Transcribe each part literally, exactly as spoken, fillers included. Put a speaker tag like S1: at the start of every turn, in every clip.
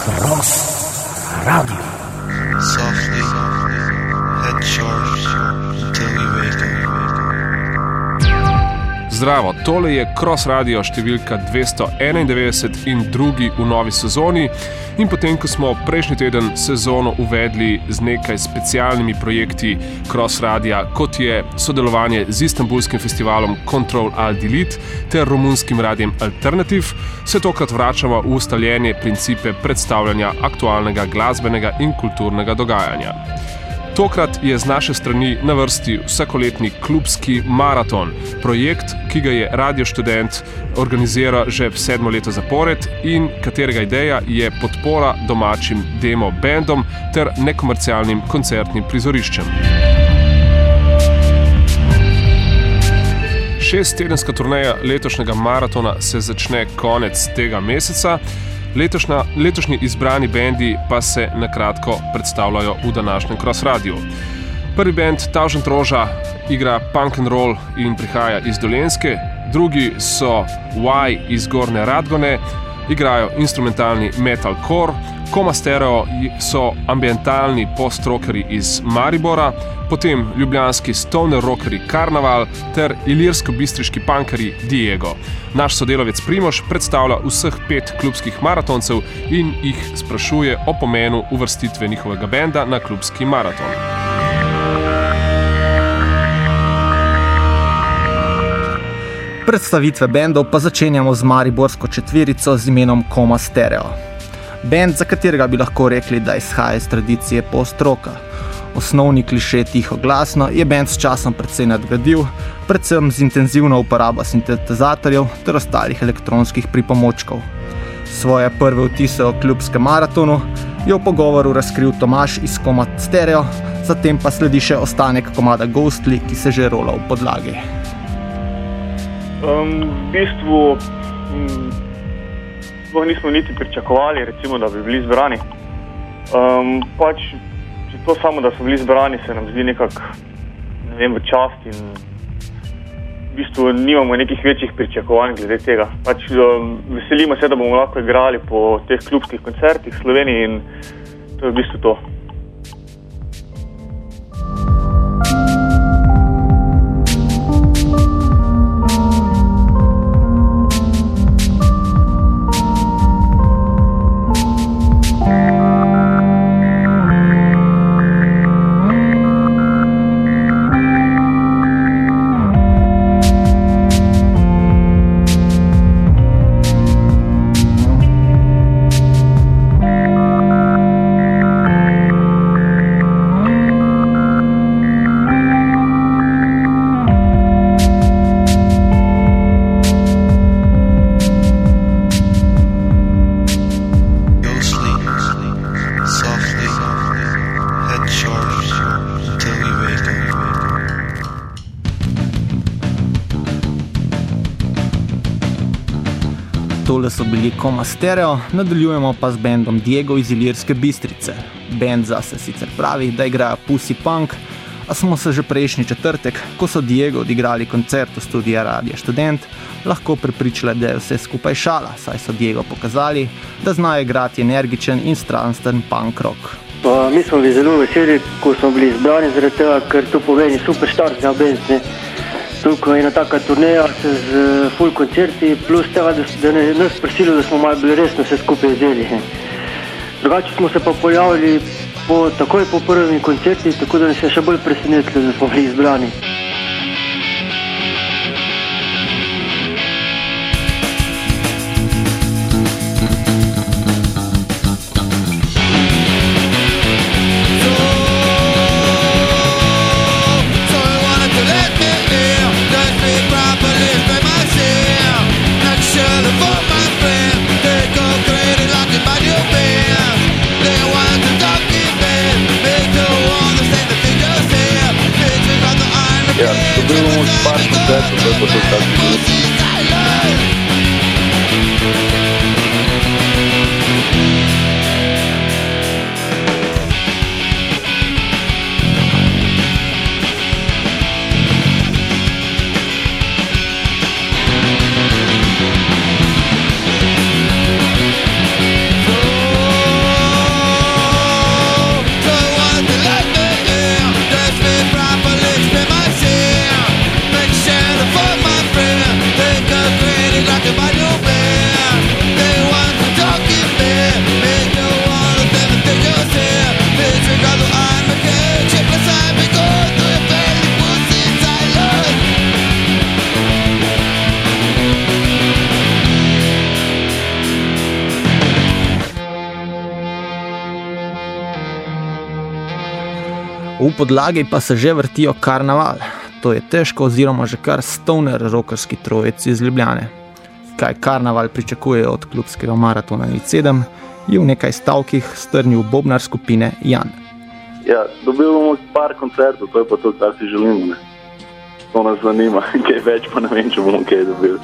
S1: Cross Radio.
S2: Softly, head short until you wake up.
S3: Zdravo, tole je Cross Radio številka dvesto enaindevetdeset in drugi v novi sezoni. In potem, ko smo prejšnji teden sezono uvedli z nekaj specialnimi projekti Cross Radia, kot je sodelovanje z istanbulskim festivalom Control Alt Delete ter romunskim radijem Alternative, se tokrat vračamo v ustaljene principe predstavljanja aktualnega glasbenega in kulturnega dogajanja. Tokrat je z naše strani na vrsti vsakoletni klubski maraton, projekt, ki ga je Radio Študent organizira že sedmo leto zapored in katerega ideja je podpora domačim demo bandom ter nekomercialnim koncertnim prizoriščem. Šesttedenska turneja letošnjega maratona se začne konec tega meseca. Letošnja, letošnji izbrani bendi pa se na kratko predstavljajo v današnjem Cross Radiu. Prvi bend Tavžent Roža igra punk and roll in prihaja iz Dolenjske, drugi so Y iz Gornje Radgone, igrajo instrumentalni metalcore, Koma Stereo so ambientalni post-rockeri iz Maribora, potem ljubljanski stoner rockeri Karnaval ter ilirsko-bistriški punkeri Diego. Naš sodelavec Primož predstavlja vseh pet klubskih maratoncev in jih sprašuje o pomenu uvrstitve njihovega benda na klubski maraton.
S4: Predstavitve bendov pa začenjamo z mariborsko četverico z imenom Koma Stereo. Bend, za katerega bi lahko rekli, da izhaja iz tradicije post-rocka. Osnovni kliše tiho glasno je bend s časom precej nadgradil, predvsem z intenzivno uporabo sintetizatorjev ter ostalih elektronskih pripomočkov. Svoje prve vtise o klubskem maratonu je v pogovoru razkril Tomaž iz Koma Stereo, zatem pa sledi še ostanek komada Ghostly, ki se že rola v podlagi.
S5: Um, v bistvu um, sploh nismo niti pričakovali, recimo, da bi bili zbrani. Um, pač, če to samo, da smo bili zbrani, se nam zdi nekako, ne vem, v čast in v bistvu nimamo nekih večjih pričakovanj glede tega. Pač, um, veselimo se, da bomo lahko igrali po teh klubskih koncertih v Sloveniji in to je v bistvu to.
S4: Tole so bili Koma Stereo, nadaljujemo pa z bendom Diego iz Ilirske Bistrice. Bend zase sicer pravi, da igrajo pussy punk, a smo se že prejšnji četrtek, ko so Diego odigrali koncert v studiju Radio Študent, lahko prepričali, da je vse skupaj šala, saj so Diego pokazali, da znajo igrati energičen in stransten punk rock.
S6: Pa, mi smo bili zelo veseli, ko smo bili izbrani, zaradi tega, ker to pomeni super štart za bend. Tukaj je ena taka turneja se z full koncerti, plus tega, da je nas prisilo, da smo malo bili resno vse skupaj vzeli. Drugače smo se pa pojavili po, takoj po prvimi koncerti, tako da nas je še bolj presenetilo, da smo bili izbrani.
S7: Ja, dobivamo už par koncertov, to je pa to tako.
S4: V podlagi pa se že vrtijo Karnaval. To je težko oziroma že kar stoner rockerski trojec iz Ljubljane. Kaj Karnaval pričakuje od klubskega maratona nič sedem, je v nekaj stavkih strnil bobnar skupine Jan.
S7: Ja, dobil bomo par koncertov, to je pa to, kar si želimo. Ne? To nas zanima, kaj več pa ne vem, če bomo kaj dobili.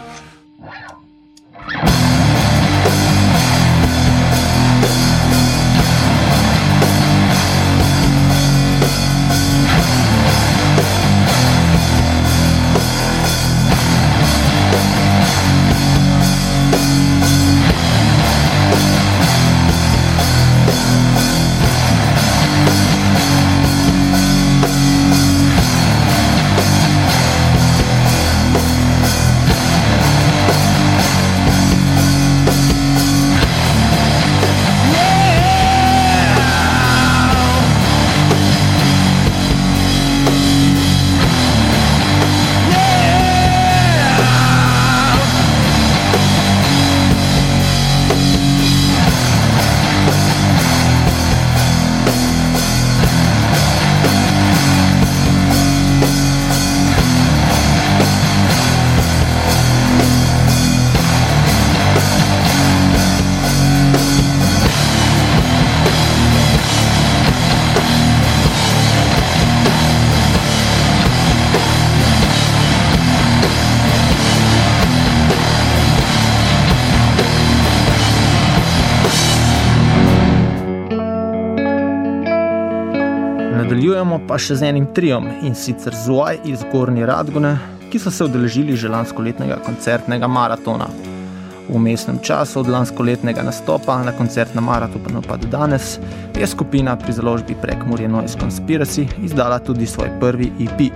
S4: Nadaljujemo pa še z enim triom, in sicer Zuaj iz Gornje Radgone, ki so se udeležili že lanskoletnega koncertnega maratona. V vmesnem času od lanskoletnega nastopa na koncertnem maratonu pa do danes je skupina pri založbi Prekmurje Noise Conspiracy izdala tudi svoj prvi E P.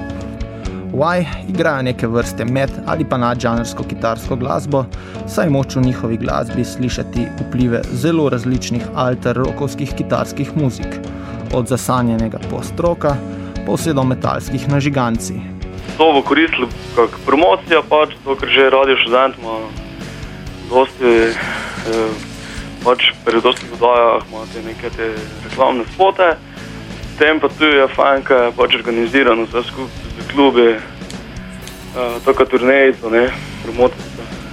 S4: Why igrajo neke vrste med ali pa nadžanrsko kitarsko glasbo, saj moč v njihovi glasbi slišati vplive zelo različnih alter rockovskih kitarskih muzik, od zasanjenega post-rocka pa vse do metalskih nažiganci.
S1: To bo koristilo kak promocija, pač to, ker že Radio Študent ima dosti, eh, pač pri dosti podajah ima te neke te reklamne spote, s tem pa tu je fajn, kaj je pač organizirano vse skupaj z klubi, eh, taka turnejica, ne, promocija.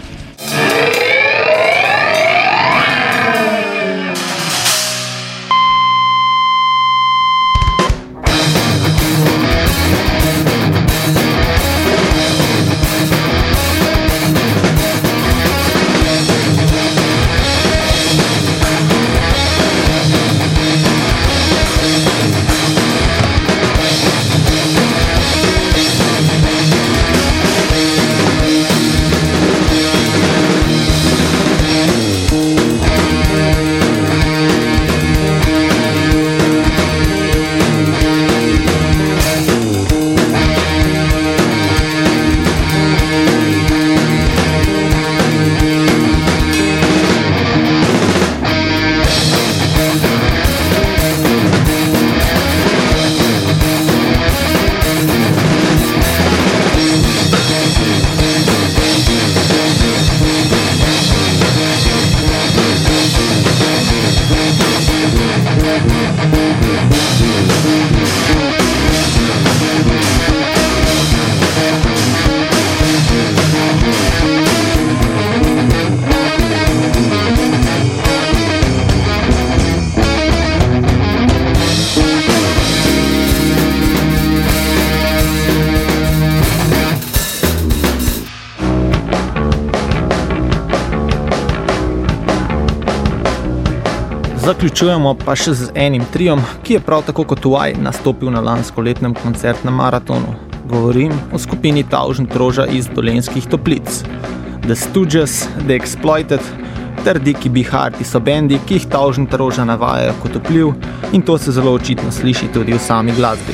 S4: Zaključujemo pa še z enim triom, ki je prav tako kot Why nastopil na lanskoletnem koncertnem maratonu. Govorim o skupini Tavžen Troža iz Dolenjskih Toplic. The Stooges, The Exploited ter Dickie B. Hardy so bendi, ki jih Tavžen Troža navajajo kot vpliv, in to se zelo očitno sliši tudi v sami glasbi.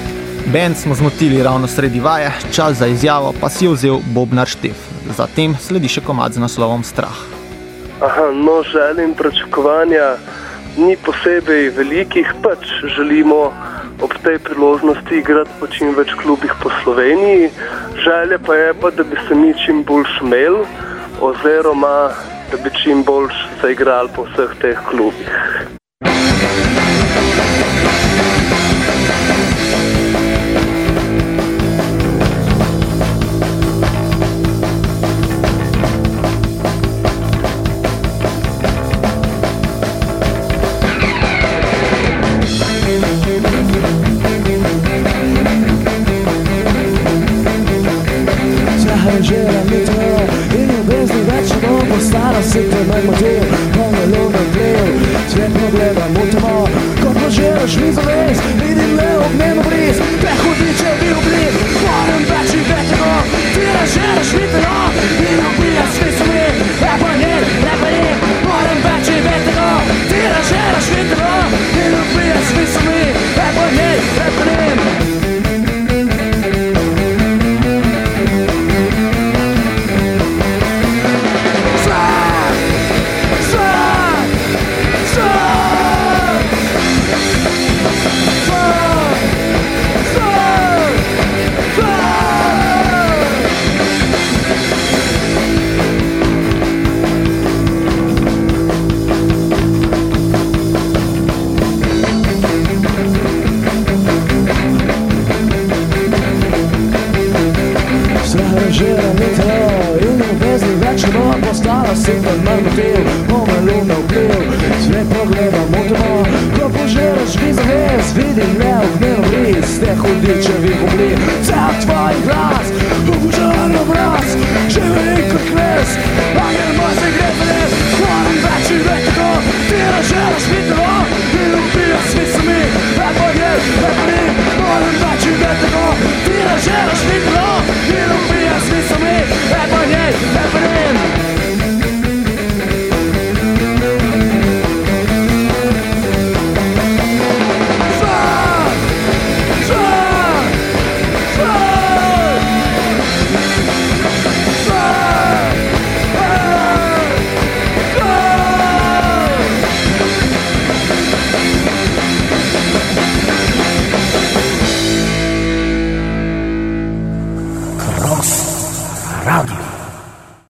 S4: Band smo zmotili ravno sredi vaje, čas za izjavo pa si je vzel bobnar Štef. Zatem sledi še komad z naslovom Strah.
S8: Aha, no, želje in pričakovanja ni posebej velikih, pač želimo ob tej priložnosti igrati po čim več klubih po Sloveniji. Želje pa je pa, da bi se mi čim bolj smeli, oziroma da bi čim bolj zaigrali po vseh teh klubih.
S9: zaves, vidim le ognjeno briz, te hudičevi oblik, moram več vetero, ti ražeraš vitero, in ubija svi sami, lepo je, lepo je, moram več vetero, ti ražeraš vitero, in ubija svi sami, lepo je, lepo je. Postala sem pa marmotel, omelumno vpliv, sve pogledam mutno, ko požeraš vi zavez, vidim le ognjeno bliz, te hudičevi oblik, cel tvoj glas, obožavan obraz, živi kot kles, angel moj se gre